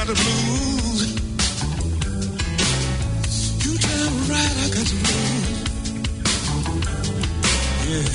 got the blues. You tell me right, I got the blues. Yeah.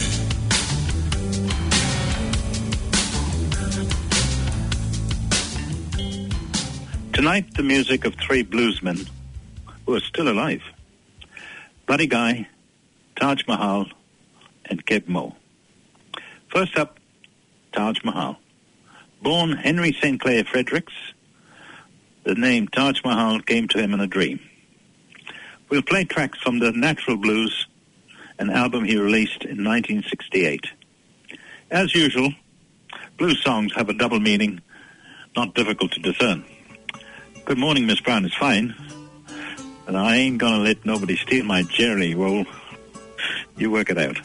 Tonight, the music of three bluesmen who are still alive. Buddy Guy, Taj Mahal, and Keb Mo. First up, Taj Mahal. Born Henry St. Clair Fredericks, the name Taj Mahal came to him in a dream. We'll play tracks from the Natural Blues, an album he released in 1968. As usual, blues songs have a double meaning, not difficult to discern. Good morning, Miss Brown, is fine. And I ain't gonna let nobody steal my jelly roll. You work it out.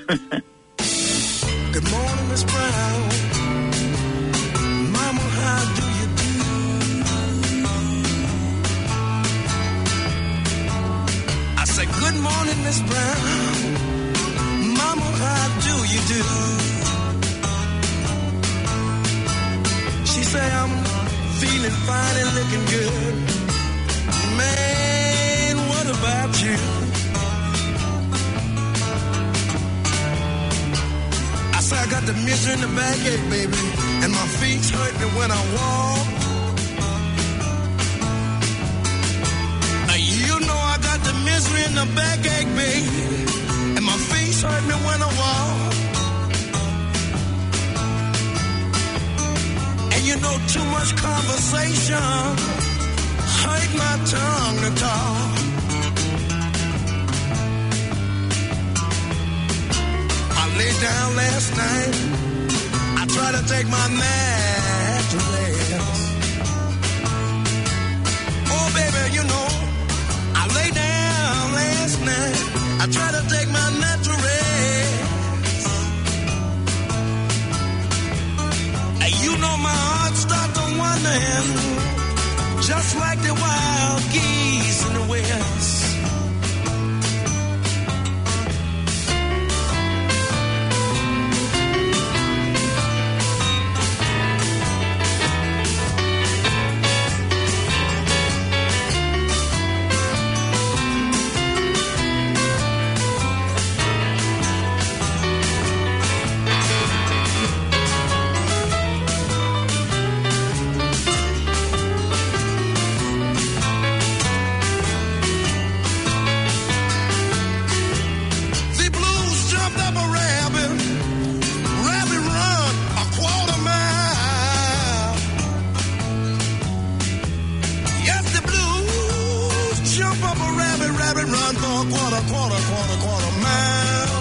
Good morning, Miss Brown. Mama, how do you do? I said, good morning, Miss Brown. Mama, how do you do? She say, I'm feeling fine and looking good. Man, what about you? I say I got the misery in the backache, baby, and my feet hurt me when I walk. You know I got the misery in the backache, baby, and my feet hurt me when I walk. And you know too much conversation hurt my tongue to talk. I laid down last night. I tried to take my mattress. Oh, baby, you know, I laid down last night. I tried to take my mattress. And you know my heart started to wonder, just like the wild geese in the west. Quarter mile.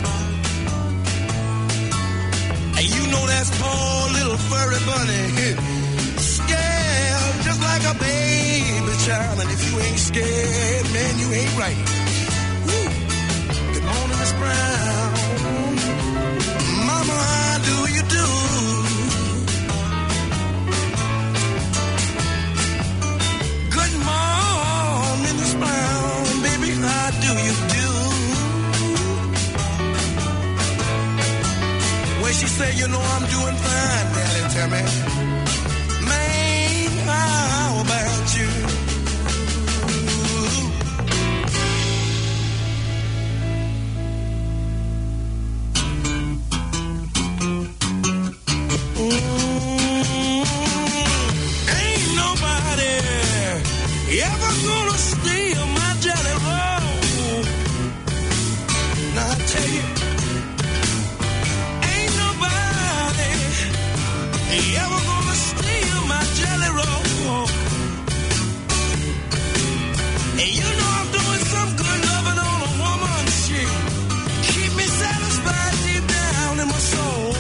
And you know that's poor little furry bunny, scared just like a baby child. And if you ain't scared, man, you ain't right. Woo. Good morning, Miss Brown. Mama, how do you do? Good morning, Miss Brown. Baby, how do you do? She said, you know I'm doing fine, Daddy, tell me. Man, how about you? Ain't nobody ever gonna steal my jelly roll. Now I tell you, ever gonna steal my jelly roll? And you know I'm doing some good loving on a woman. She keep me satisfied deep down in my soul.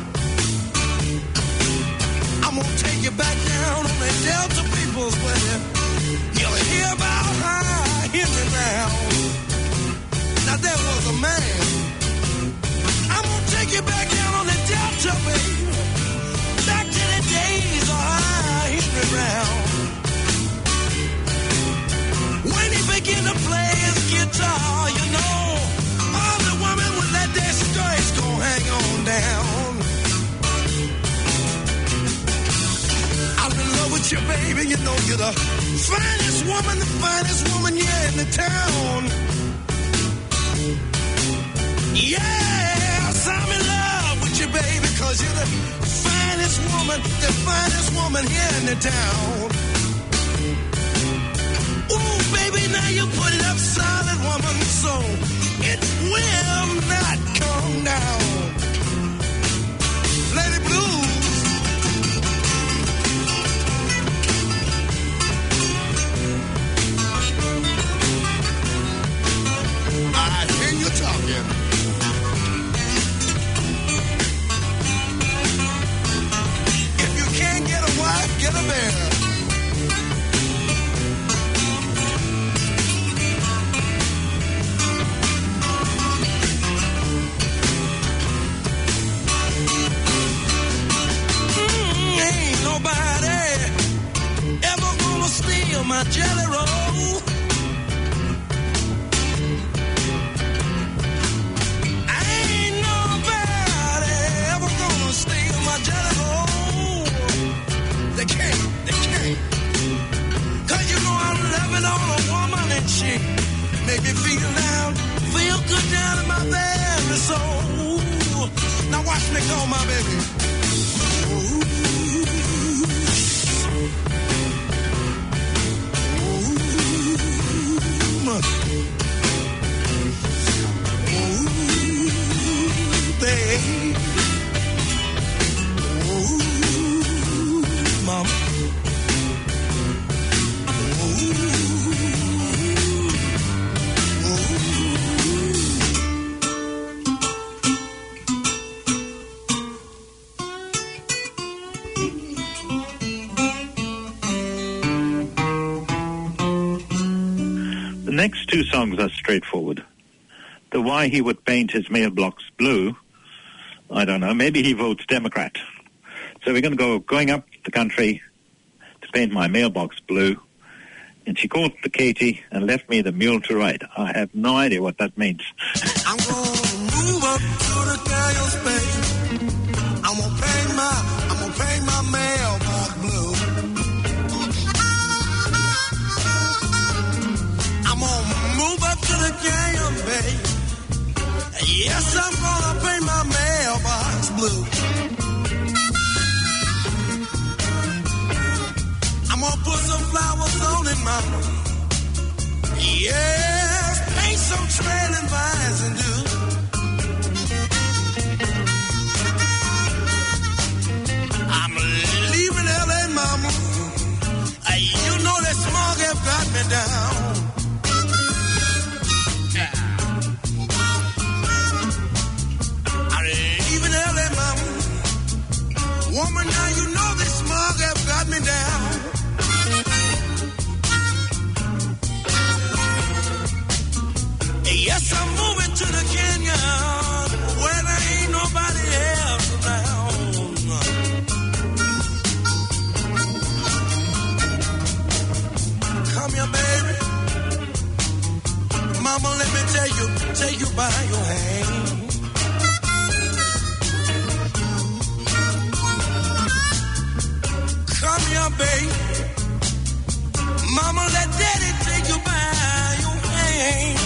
I'm gonna take you back down on the Delta peoples where you'll hear about how hit me down. Now there was a man. I'm gonna take you back down on the Delta, baby. Back to the with you, baby. You know you're the finest woman, yeah, in the town. Yes, I'm in love with you, baby, cause you're the finest woman here in the town. Ooh, baby, now you put it up solid, woman, so it will not come down. Lady Blues. I hear you talking. If you can't get a wife, get a bear. Ain't nobody ever gonna steal my jelly roll. Ain't nobody ever gonna steal my jelly roll. They can't. Cause you know I'm loving on a woman and she make me feel good down in my very soul. Now watch me go, my baby. Babe. Mama. The next two songs are straightforward. The Why He Would Paint His Mailbox Blue, I don't know, maybe he votes Democrat. So we're going up the country to paint my mailbox blue. And she called the Katie and left me the mule to ride. I have no idea what that means. I'm gonna move up to the Daniel space. I'm gonna paint my mailbox blue. I'm gonna move up to the Canyon Bay. Yes, I'm gonna paint my mailbox blue. I'm gonna put some flowers on it, mama. Yes, paint some trailing vines and do. I'm leaving LA, mama. You know that smog have got me down. Woman, now you know this smog have got me down. Yes, I'm moving to the canyon where there ain't nobody else around. Come here, baby. Mama, let me take you by your hand. Come here, babe. Mama, let daddy take you by your hand.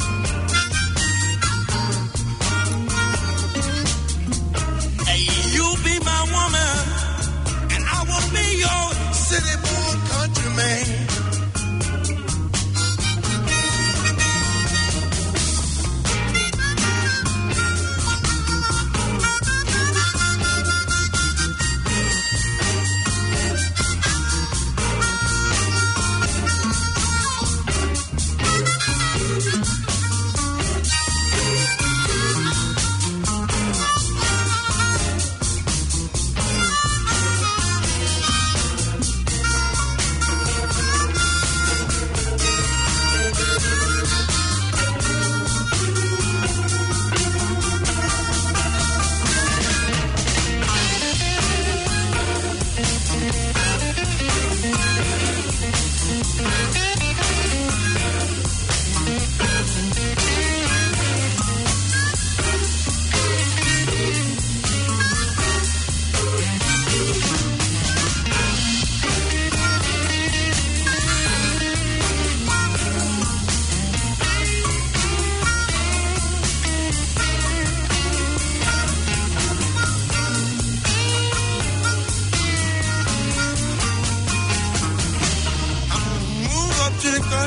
Hey, you be my woman, and I will be your city-born countryman.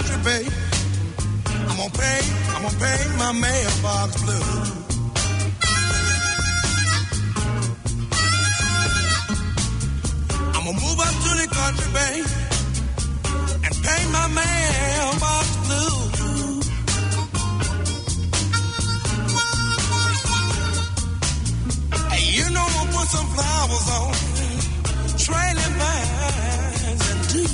country, babe. I'm gonna pay my mailbox blue. I'm gonna move up to the country, babe, and paint my mailbox blue. Hey, you know I'm gonna put some flowers on trailing vines and dew.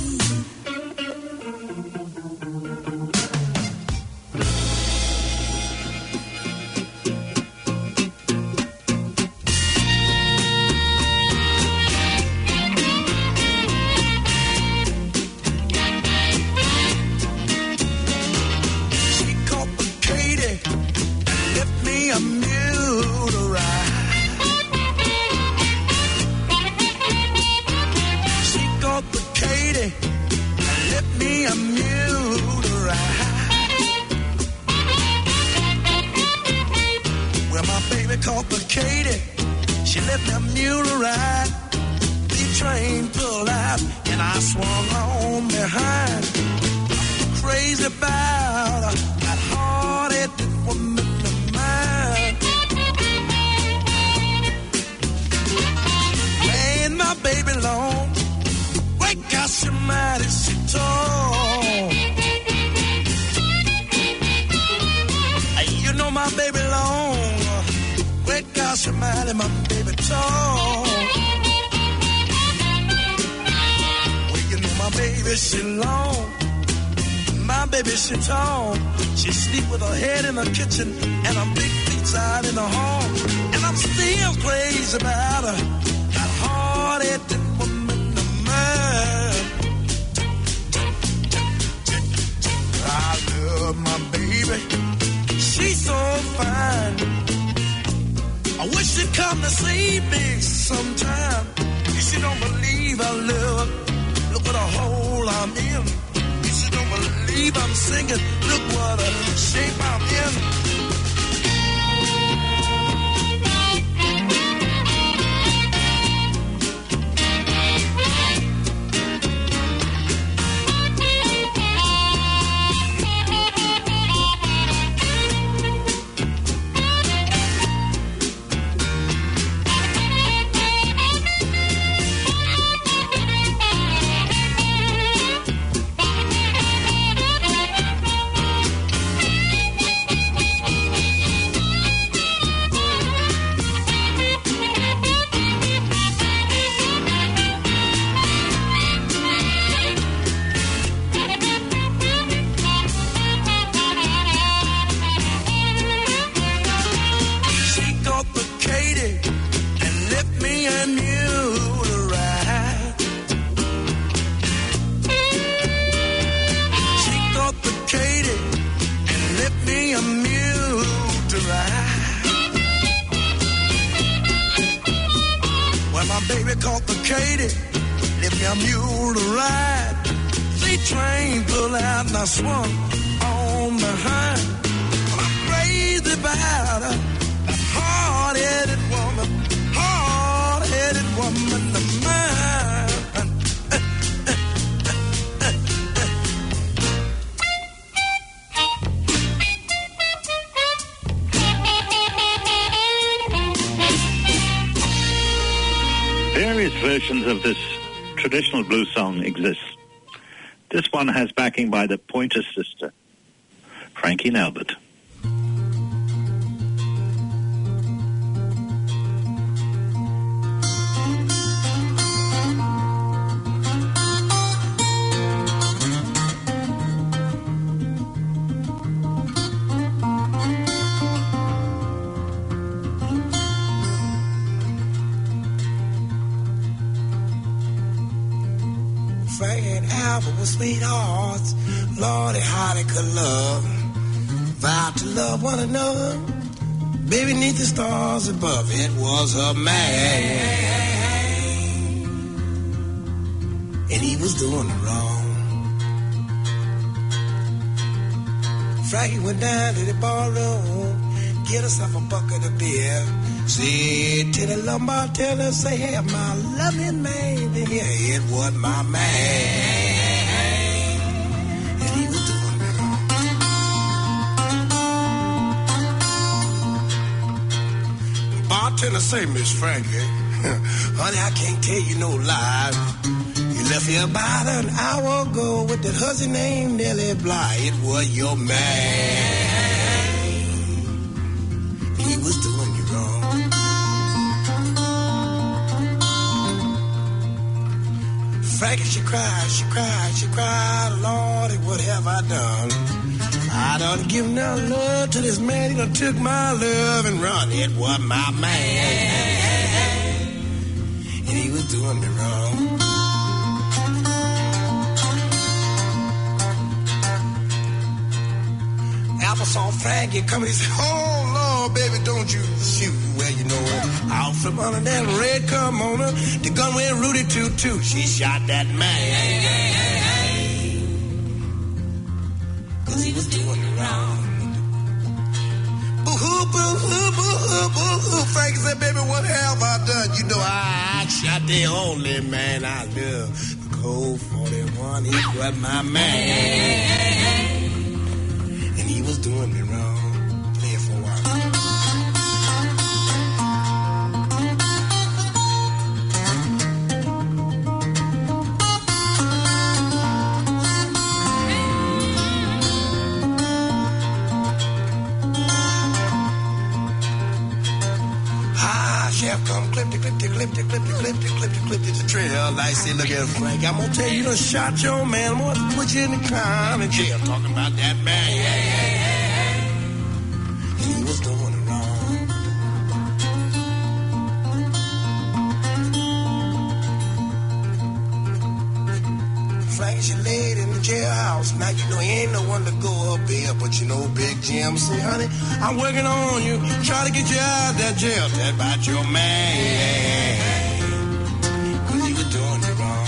Complicated. She let me a mule ride. The train pulled out and I swung on behind. Crazy about that hard-headed woman of mine. Laying my baby long. Wake up, she mighty, she tall. You know my baby long. Wake up, she mighty, my baby tall. Well, you know my baby, she long. My baby, she tall. She sleep with her head in the kitchen and her big feet out in the hall. And I'm still crazy about her, that hard-headed woman of mine. I love my baby, she's so fine. I wish she'd come to see me sometime. If she don't believe I love her, look what a hole I'm in. If she don't believe I'm singing, look what a shape I'm in. Complicated, left me a mule to ride. The train pulled out and I swung on behind. Well, I'm crazy about her, that hard-headed woman of mine. Various versions of this traditional blues song exist. This one has backing by the Pointer Sister, Frankie and Albert. Sweethearts, Lordy, how they could love, vowed to love one another, baby, neath the stars above. It was her man, and he was doing it wrong. Frankie went down to the barroom, get herself a bucket of beer. Said to the lumbar teller, say, hey, my loving man, yeah, it was my man. And he was doing bartender say, Miss Frankie, honey, I can't tell you no lie. You left here about an hour ago with that hussy named Nellie Bly. It was your man. He was doing you wrong. Frankie, she cried, Lordy, what have I done? I done given her love to this man. He done took my love and run. It was my man, and he was doing me wrong. Apple saw Frankie coming. He said, oh, Lord, baby, don't you shoot. Well, you know, out from under that red kimono, the gun went Rudy toot. She shot that man. Cause he was doing it wrong. Boo-hoo, boo-hoo, boo-hoo, boo-hoo. Frankie said, baby, what have I done? You know, I shot the only man I love. Cold 41, he was my man. And he was doing me wrong. Play it for a while. Chef come clip the trail. I say, look at Frank, I'm gonna tell you, you done shot your man. I'm gonna put you in the crime and jail. Talking about that man. And he was doing it wrong. Frank, she laid in the jailhouse. Now you know he ain't no one to go up there, but you know Big Jim say, honey, I'm working on you, try to get you out of that jail. That about your man, cause he was doing it wrong.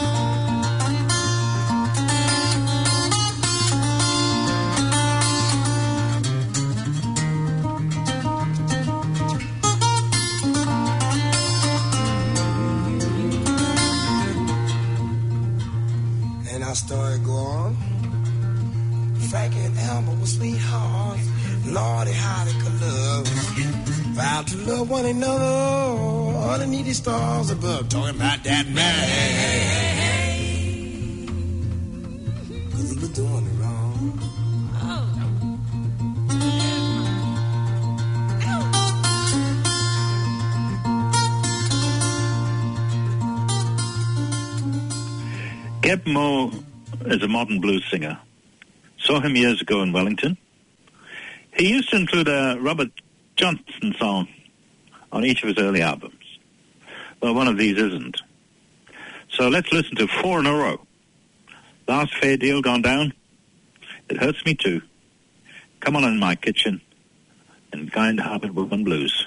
And our story go on. Frankie and Elmer were sweethearts. Lordy, how they could love. Vowed to love one another underneath the stars above. Talking about that man. Cause he was doing it wrong. Geb Mo is a modern blues singer. Saw him years ago in Wellington. He used to include a Robert Johnson song on each of his early albums. Well, one of these isn't. So let's listen to 4 in a row. Last Fair Deal Gone Down. It Hurts Me Too. Come On In My Kitchen. And Kind-Hearted Woman Blues.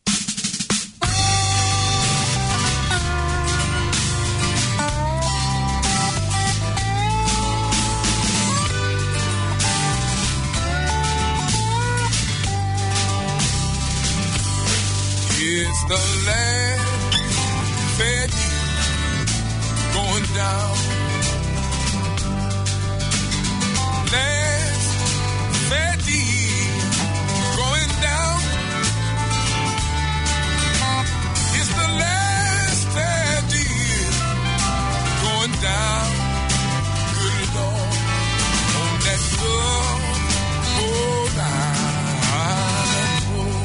It's the last fair deal going down. Last fair deal going down. It's the last fair deal going down. Good Lord, on that good old island road.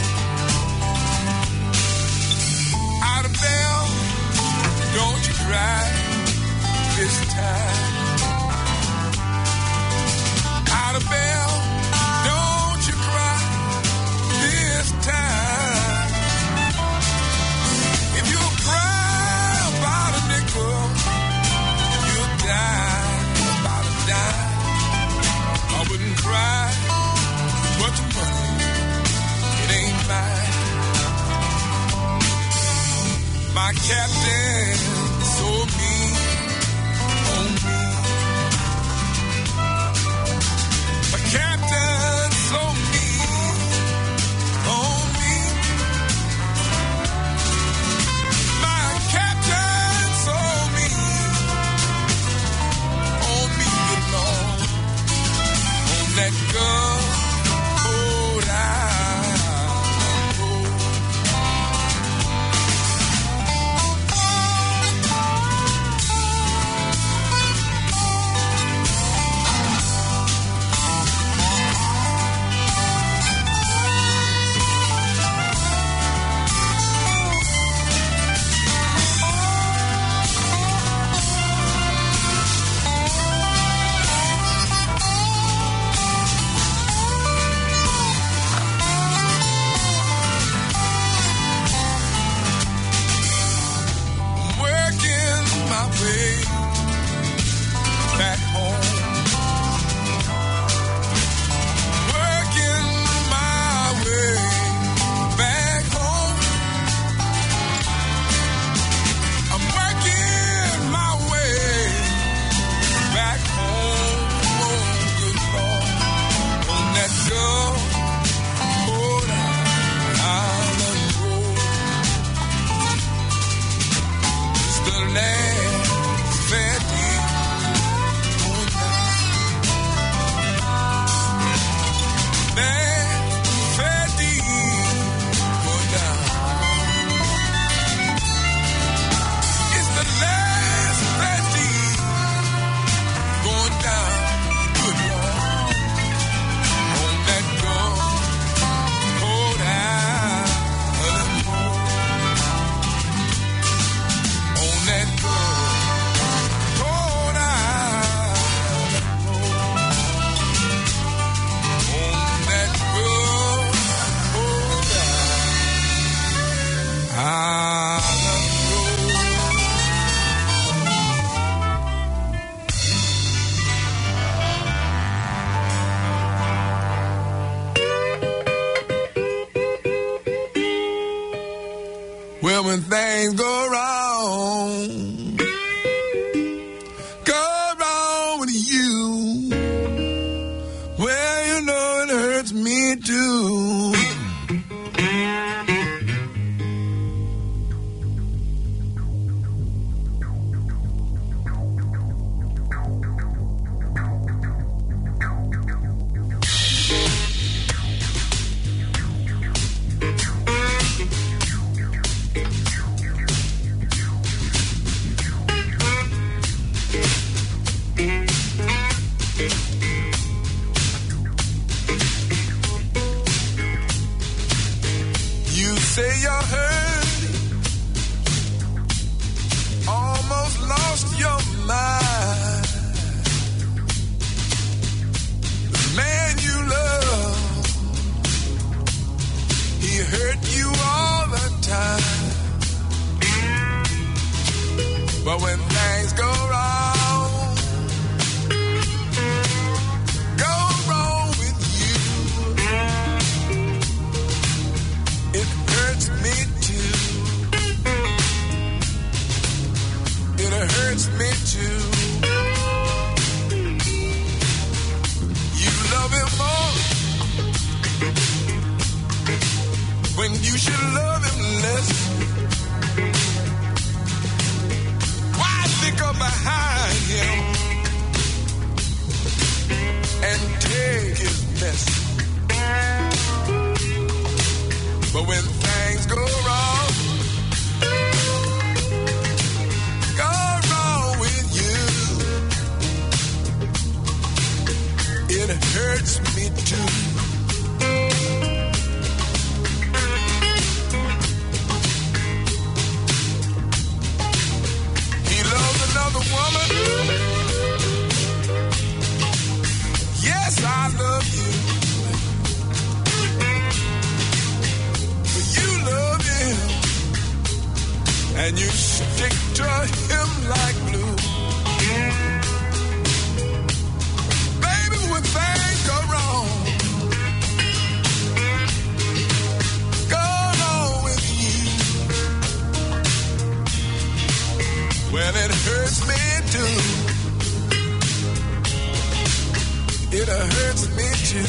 Bell, don't you cry this time. Out of bell, don't you cry this time. If you cry about a nickel, you'll die about a dime. I wouldn't cry, but the money, it ain't mine. My captain so mean on me. the last fair deal going down. Last fair deal going down. It's the last fair deal going down. Good Lord, on that cold island road. On that cold island road. On that cold island road. Well, when things go wrong with you, well, you know it hurts me too. You say you're hurt, almost lost your mind. The man you love, he hurt you all the time. But when things go wrong with you, it hurts me too. It hurts me too. You love him more when you should love him less. Why stick up behind him and take his mess? But when things go wrong with you, it hurts me too. He loves another woman. Yes, I love you. But you love him, and you stick to him like glue. Baby, when things go wrong with you, well, it hurts me too. It hurts me too.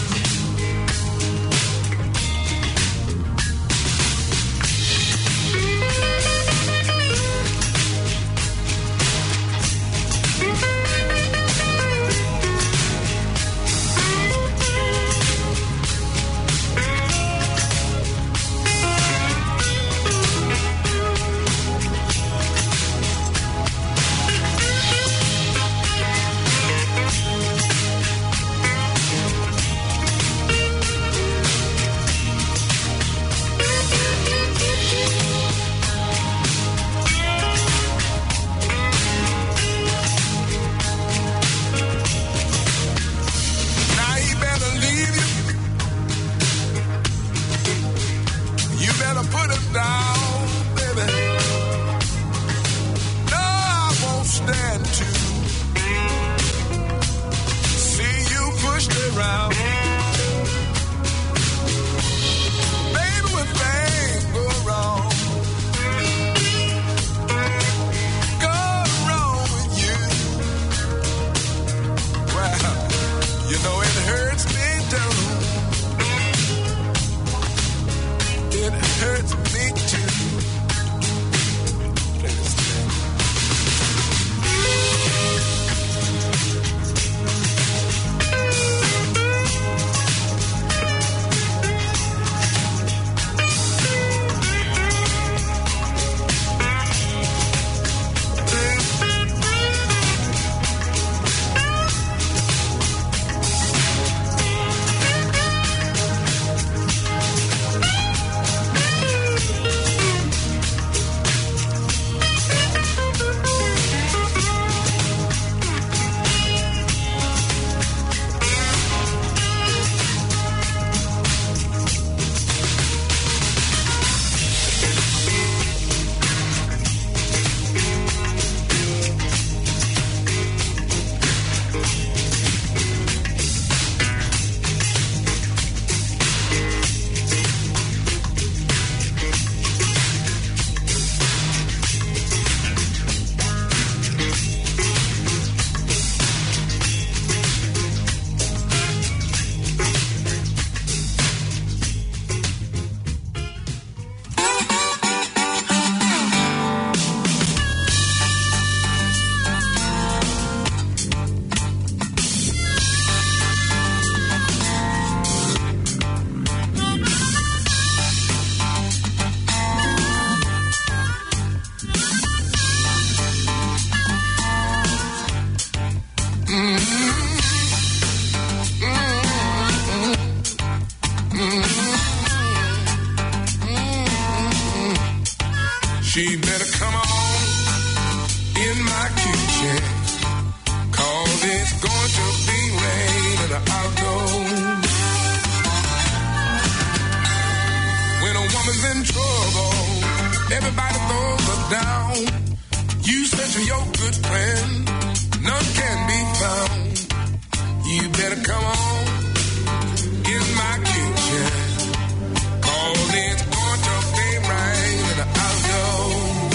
You said to your good friend, none can be found. You better come on in my kitchen, 'cause it's going to be rain in the outdoors.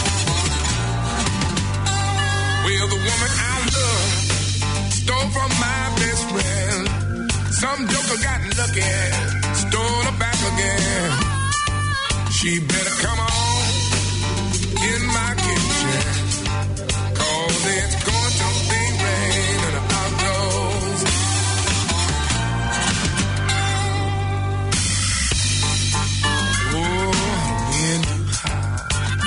Well, the woman I love stole from my best friend. Some joker got lucky, stole her back again. She better come on in my kitchen, 'cause it's going to be rain in the outdoors. Oh, wind too high.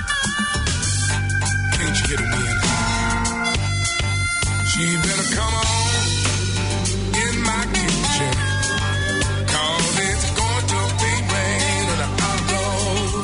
Can't you hear the wind high? She better come on in my kitchen, 'cause it's going to be rain in the outdoors.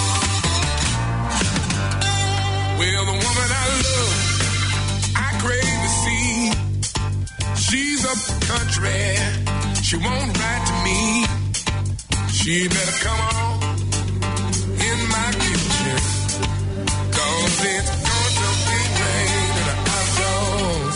Well, the woman I love, I crave to see. She's up country, she won't write to me. She better come on in my kitchen, 'cause it's going to be rain in the outdoors.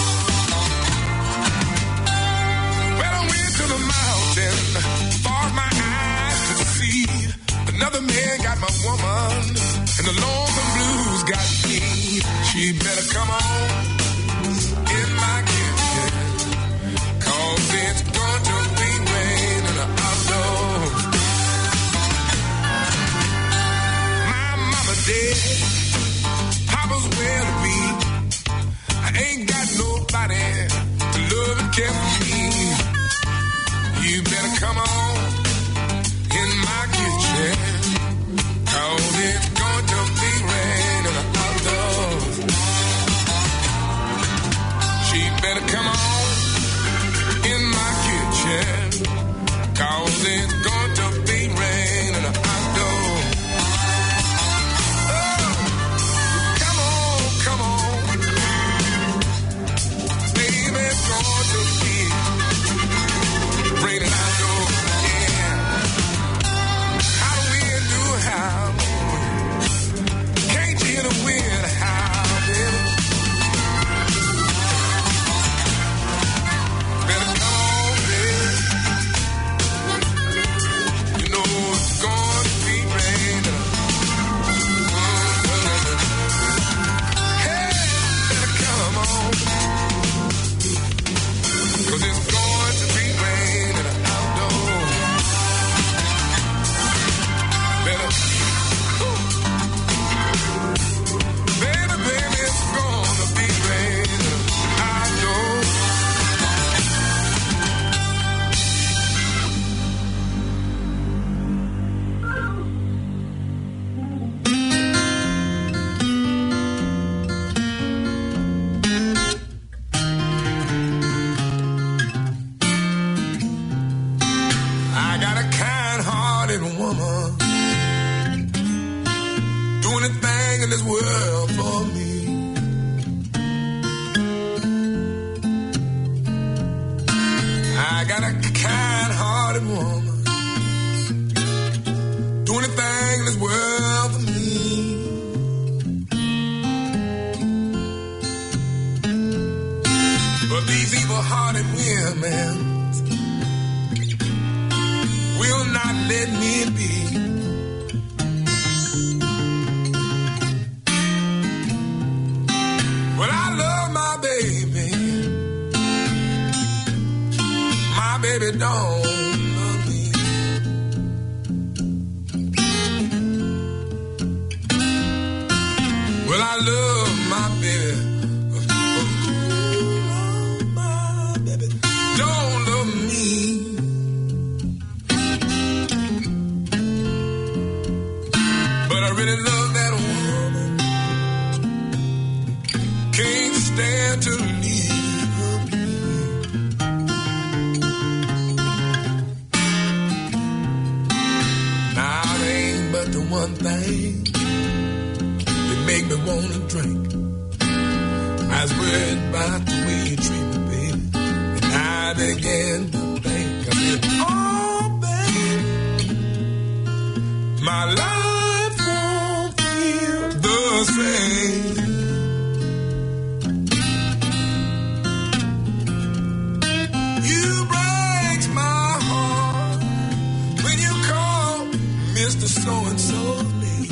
Well, I went to the mountain, far as my eyes could see. Another man got my woman, and the lonesome blues got me. She better come on in my kitchen, 'cause it's going to be rain in the outdoors. My mama dead, Papa's well to be. I ain't got nobody to love and care for me. You better come on in my kitchen, 'cause it's going to be rain in the outdoors. She better come on in my kitchen, 'cause it's going to be rain in the outdoors. Oh, come on, come on. Baby, it's going to be raining outdoors, yeah. How the wind do howl. Can't you hear the wind howl, baby? Better come on, baby. You know it's going to be raining. Hey, better come on, 'cause it's going to be raining outdoors. Better, baby, baby, it's gonna be raining outdoors. I got a kind-hearted woman, do anything in this world for me. I got a kind-hearted woman, do anything in this world for me. But these evil-hearted women will not let me be. But I love my baby. My baby don't love me. Well, I love my baby. My baby don't love me. But I really love that woman. Can't stand to leave her be. Now it ain't but the one thing that make me wanna drink. I was worried about the way you treat me, baby, and I began to think. I said, oh, baby, my life won't feel the say. You breaks my heart when you call Mr. So-and-so late.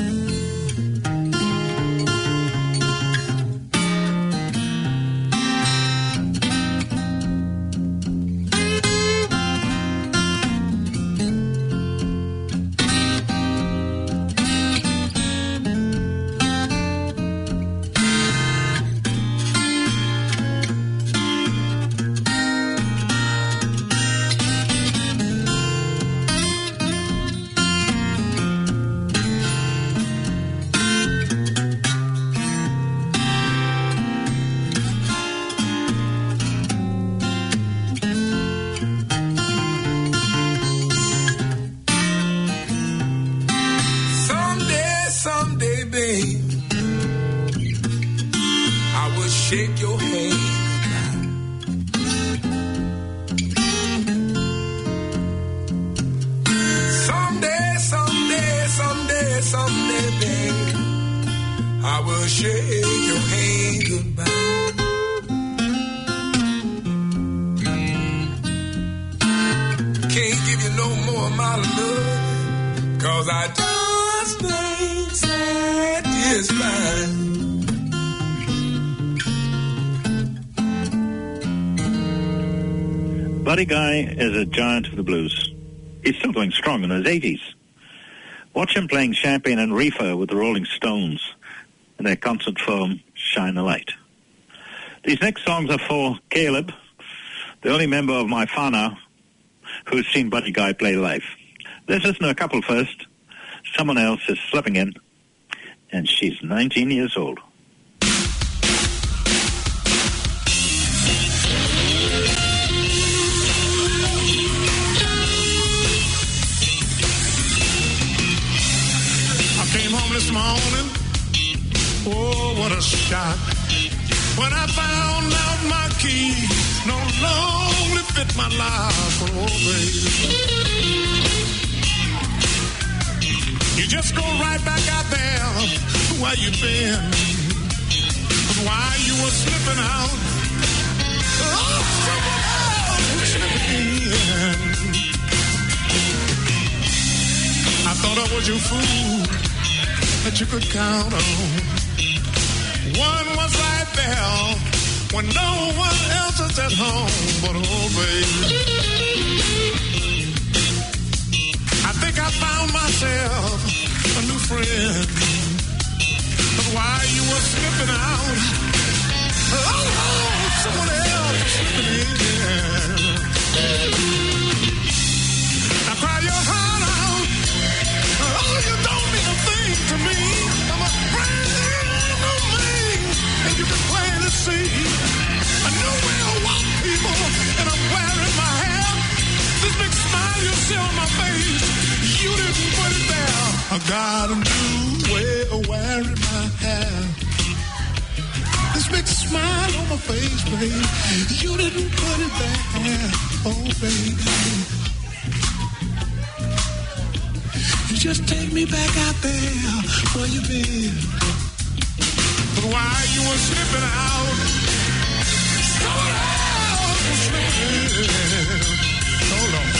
Someday, babe, I will shake your hand. Someday, babe, I will shake your hand goodbye. Can't give you no more of my love, 'cause I just ain't satisfied. Buddy Guy is a giant of the blues. He's still going strong in his 80s. Watch him playing Champagne and Reefer with the Rolling Stones in their concert film, Shine a Light. These next songs are for Caleb, the only member of my whānau who's seen Buddy Guy play live. Let's listen to a couple first. Someone else is slipping in, and she's 19 years old. Came home this morning, oh, what a shock. When I found out my key no longer fit my life, oh, baby. You just go right back out there where you been. But while you were slipping out, oh, someone else slipped in. I thought I was your fool that you could count on. One was right there when no one else is at home. But oh, baby, I think I found myself a new friend. But while you were slipping out, oh, someone else was slipping in. Now cry your heart out. Oh, you don't mean a thing to me. I'm a brand new man, and you can plainly see I know where I want people, and I'm wearing my hair. This big smile you see on my face, you didn't put it there. I got a new way of wearing my hair. This big smile on my face, baby, you didn't put it there. Oh, baby. Just take me back out there where you been. But while you were slipping out, someone else was slipping in. Hold on.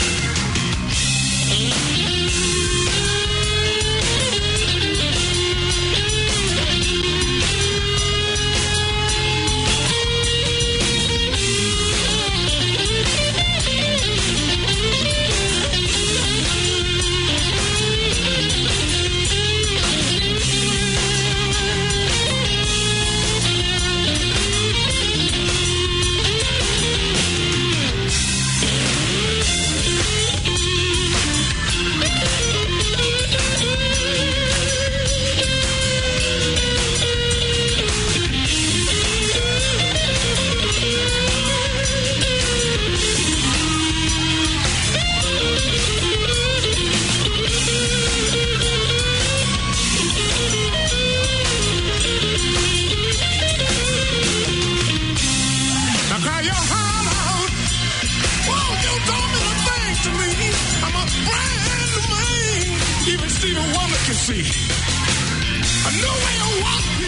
See, I know where you want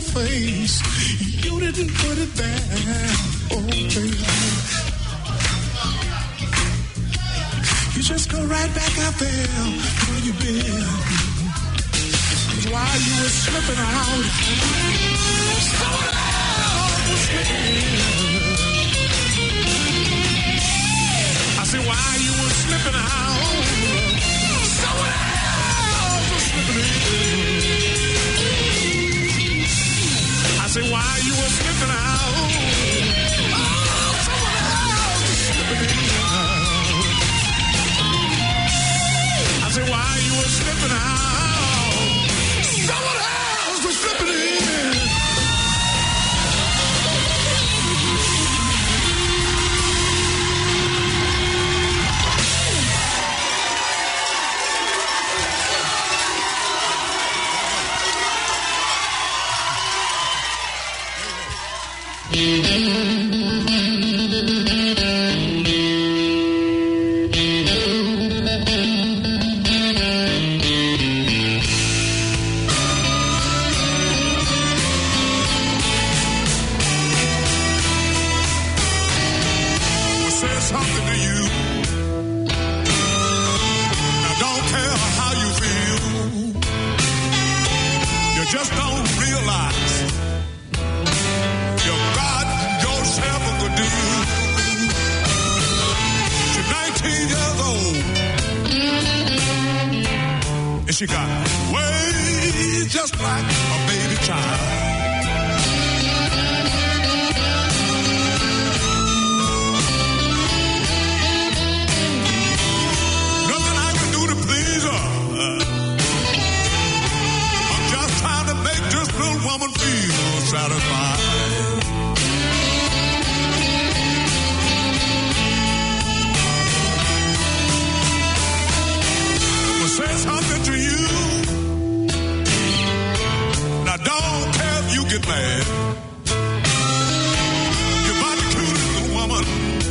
face. You didn't put it there. Oh, baby. You just go right back out there where you been. While you were slipping out, someone else was slipping in. I said, while you were slipping out, someone else was slipping in. I said, while you were slipping out, someone else was slipping in. I said, while you were slipping out, someone else was slipping in. Just don't realize you got yourself a good deal. She's 19 years old, and she got ways just like a baby child. Nothing I can do to please her. Make this little woman feel satisfied. Well, say something to you. Now don't care if you get mad. You're about the cutest little woman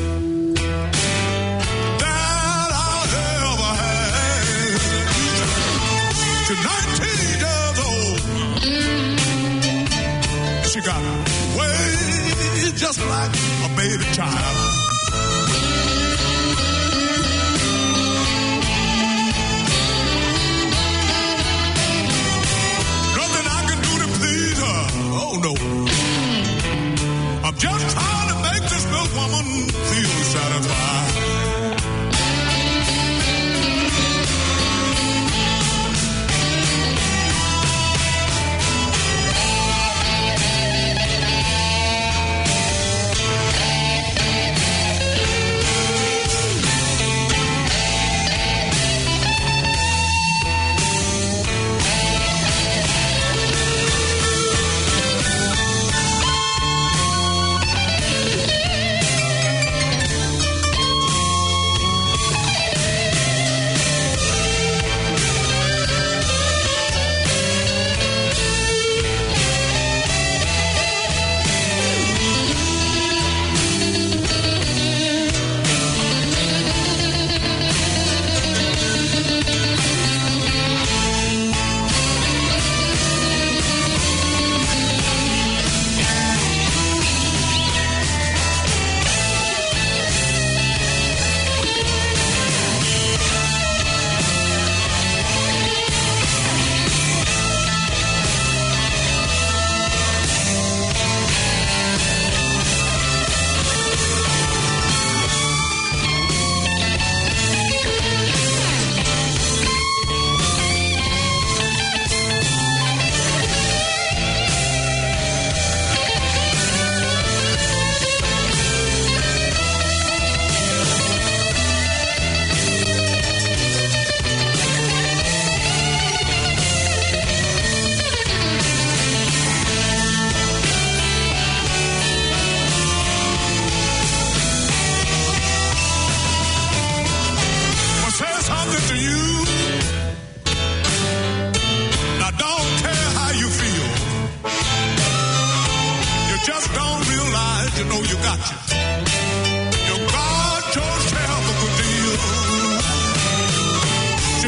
that I've ever had. She's 19 years old. She got ways just like a baby child. Nothing I can do to please her. Oh no. I'm just trying to make this little woman feel satisfied.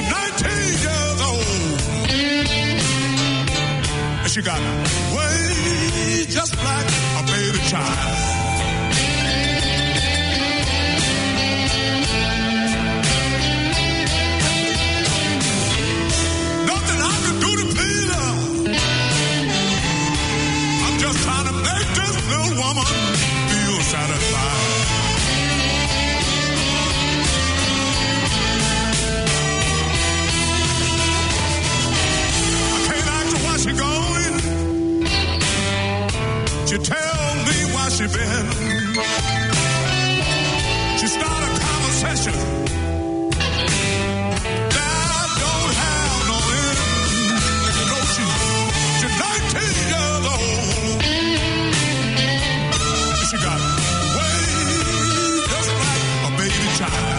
She got way just like a baby child. Nothing I can do to please her. I'm just trying to make this little woman feel satisfied. She going? She tell me why she been. She start a conversation that don't have no end. You know she's 19 years old. She got way just like a baby child.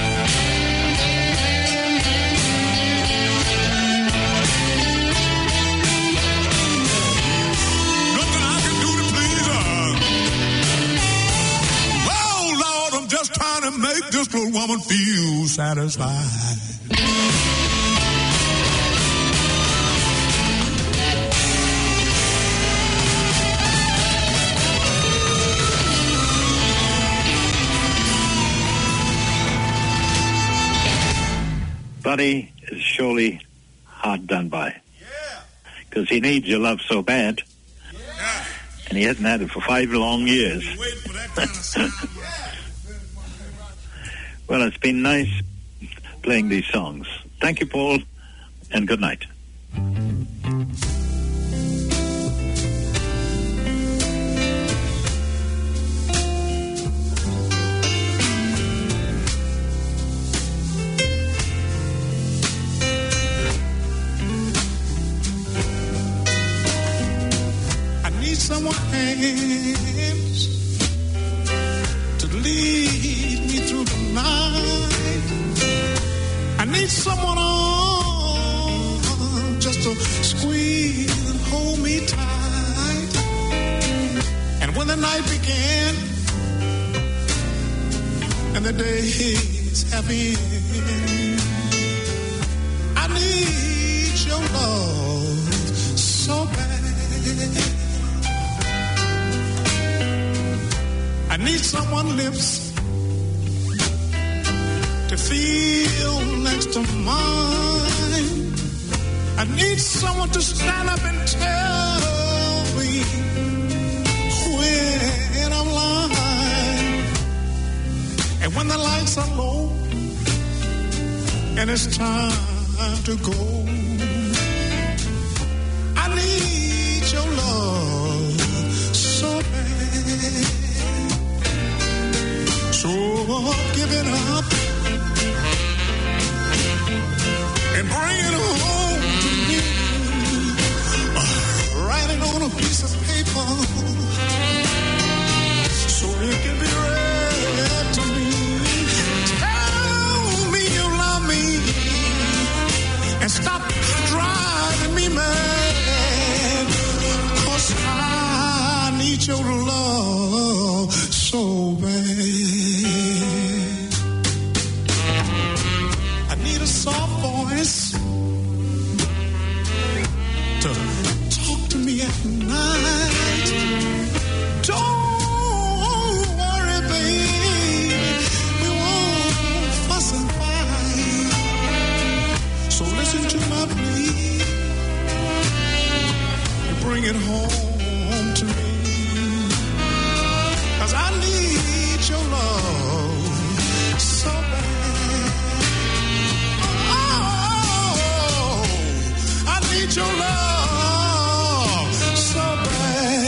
Trying to make this little woman feel satisfied. Buddy is surely hard done by. Yeah. Because he needs your love so bad. Yeah. And he hasn't had it for 5 long years. Waiting for that kind of sound. Yeah. Well, it's been nice playing these songs. Thank you, Paul, and good night. I need someone hands to lead me through the night. I need someone on just to squeeze and hold me tight. And when the night began and the days have ended, I need your love so bad. I need someone lips to feel next to mine. I need someone to stand up and tell me when I'm lying. And when the lights are low and it's time to go, I need your love so bad. So give it up and bring it home to me. Write it on a piece of paper so it can be read to me. Tell me you love me and stop driving me mad, 'cause I need your love so bad. I need a soft voice to talk to me at night. Don't worry, baby, we won't fuss and fight. So listen to my plea and bring it home to me. 'Cause I need your love so bad. Oh, I need your love so bad.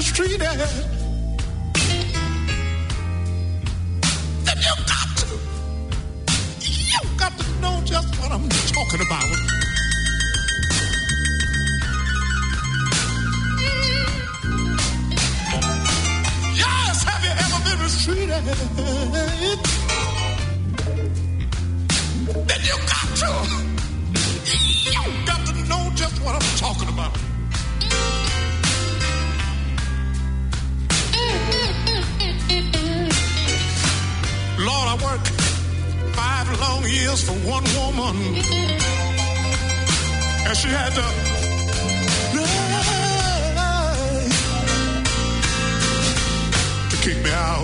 mistreated, then you got to know just what I'm talking about. Yes, have you ever been mistreated? Then you got to know just what I'm talking about. Lord, I worked 5 long years for one woman, and she had to kick me out.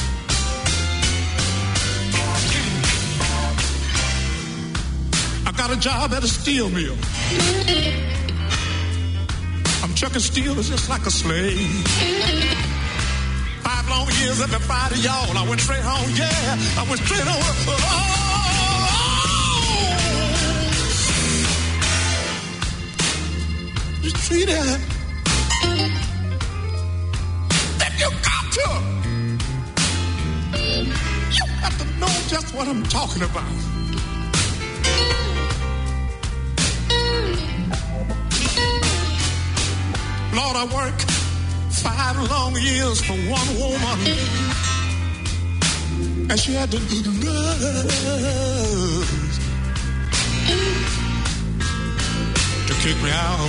I got a job at a steel mill. I'm chucking steel just like a slave. 5 long years every Friday, y'all. I went straight home, yeah. I went straight home. You see that? Then you got to know just what I'm talking about. Lord, I worked 5 long years for one woman, and she had the nerve to kick me out.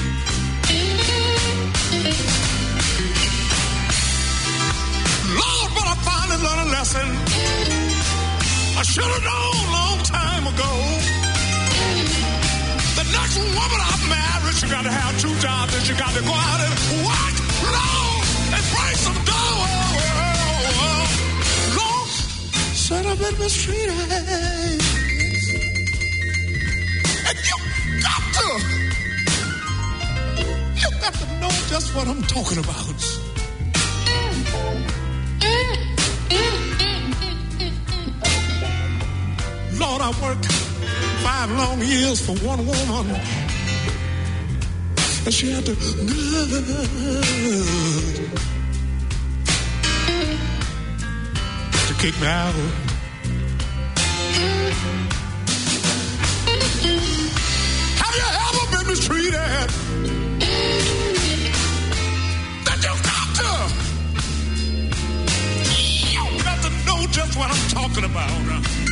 Lord, but I finally learned a lesson I should have known a long time ago. The next woman I marry, she got to have 2 jobs, and she got to go out and work, Lord, and bring some dough. Lord, said I've been mistreated. And you got to know just what I'm talking about. Lord, I worked 5 long years for one woman, and she had to kick me out. Have you ever been mistreated? Then you got to know just what I'm talking about.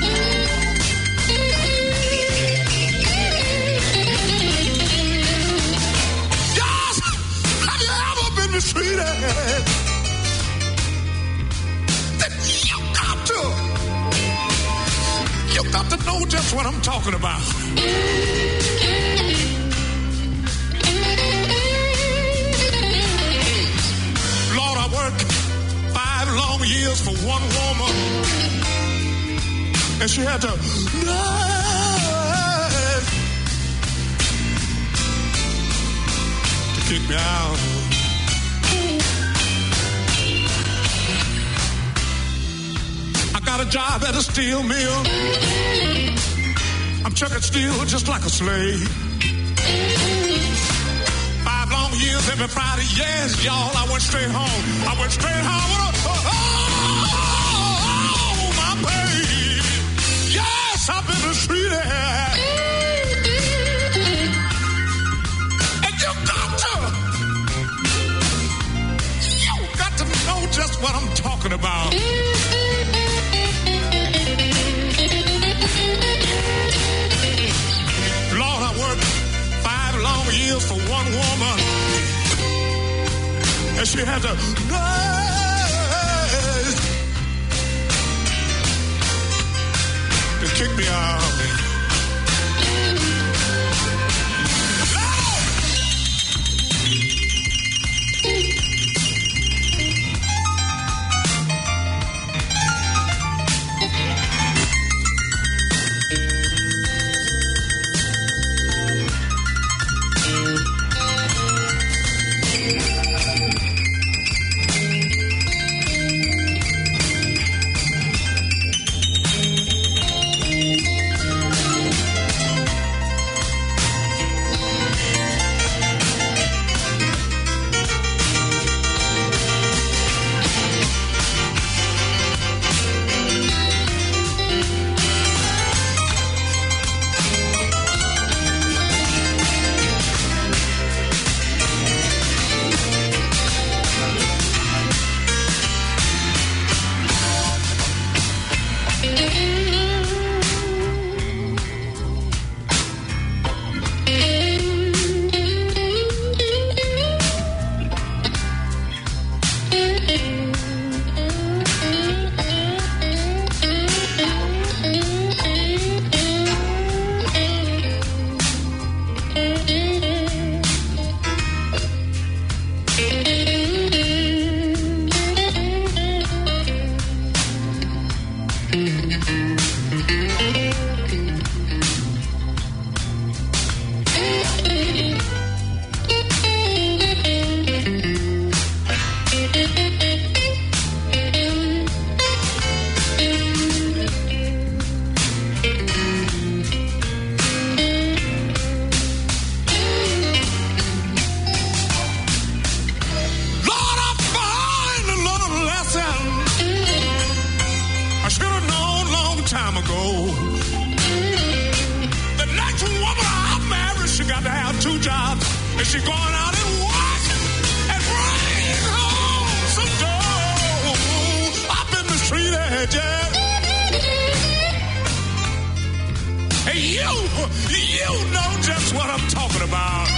Mistreated, then you got to know just what I'm talking about. Lord, I worked 5 long years for one woman, and she had to kick me out. Got a job at a steel mill. I'm chucking steel just like a slave. 5 long years every Friday, yes, y'all. I went straight home. I went straight home. Oh, my baby. Yes, I've been mistreated. And you got to know just what I'm talking about. Lord, I worked 5 long years for one woman, and she had to kick me out. out and working and bringing home some dough up in the street edges. Hey, you know just what I'm talking about.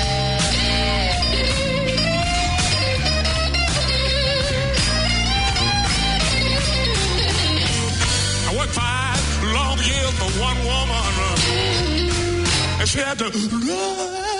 I worked 5 long years for one woman, and she had to run